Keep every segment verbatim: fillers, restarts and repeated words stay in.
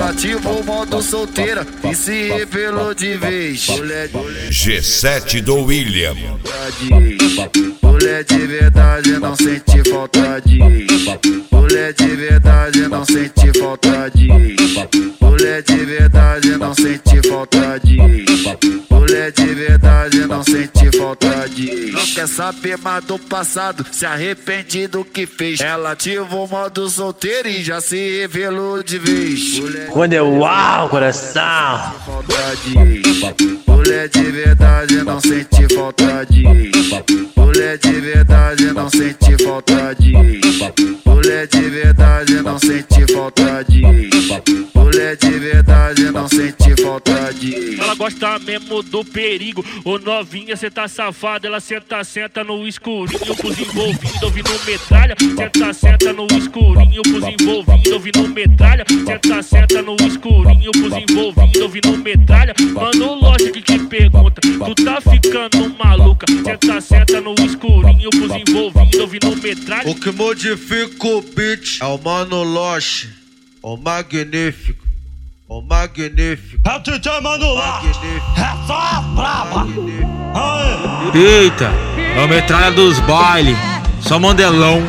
Ela ativou o modo solteira e se revelou de vez. G sete do William. Mulher de verdade não sente falta de. Mulher de verdade não sente falta de. Mulher de verdade não sente falta de. Mulher de verdade não sente falta de. Não quer saber mais do passado, se arrepende do que fez. Ela ativou o modo solteiro e já se revelou de vez. Quando é uau, coração. Mulher de verdade não sente falta de. Mulher de verdade não sente falta de. Mulher de verdade não sente falta de. Mulher de verdade não sente falta de. Ela gosta mesmo do perigo. Ô novinha, cê tá safada. Ela senta, senta no escurinho pros envolvidos ouvindo metralha. Senta, senta no escurinho pros envolvidos ouvindo metralha. Senta, senta no escurinho pros envolvidos ouvindo metralha. Mano, lógico que pergunta, tu tá ficando maluca. Senta, senta no escurinho pros envolvidos ouvindo metralha. O que modifica o beat é o Mano Loche, o magnífico, o magnífico. É o D J Mano Loche, é só a braba. Eita, é o metralha dos bailes, só mandelão.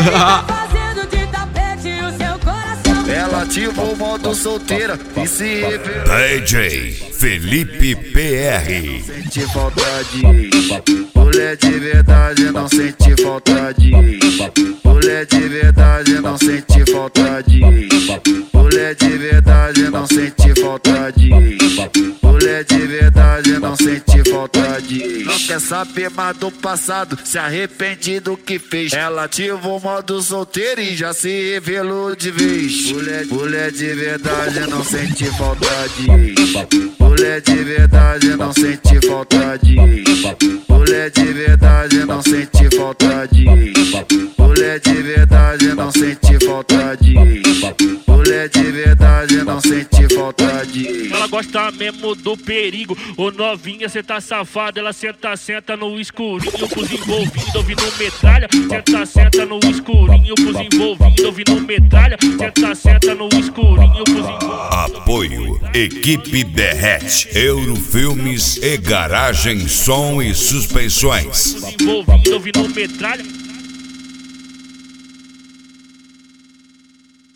Ela ativou o modo solteira e se revelou. D J Felipe P R. Sente falta de. Mulher de verdade não sente falta de. Mulher de verdade não sente falta de. Mulher de verdade não sente falta de. Mulher de verdade não sente falta de. Não quer saber mais do passado, se arrepende do que fez. Ela ativou o modo solteiro e já se revelou de vez. Mulher, mulher de verdade não sente falta de. Mulher de verdade não sente falta de. Mulher de verdade não sente falta de. Mulher de verdade não sente falta de. Mulher de verdade não sente falta de. Ela gosta mesmo do perigo. Ô novinha, cê tá safada. Ela senta, senta no escurinho pros envolvidos ouvindo metralha. Senta, senta no escurinho pros envolvidos ouvindo metralha. Senta, senta no escurinho pros envolvidos. Apoio Equipe Derrete, Eurofilmes e Garagem Som e Suspensões. Envolvido ouvindo metralha.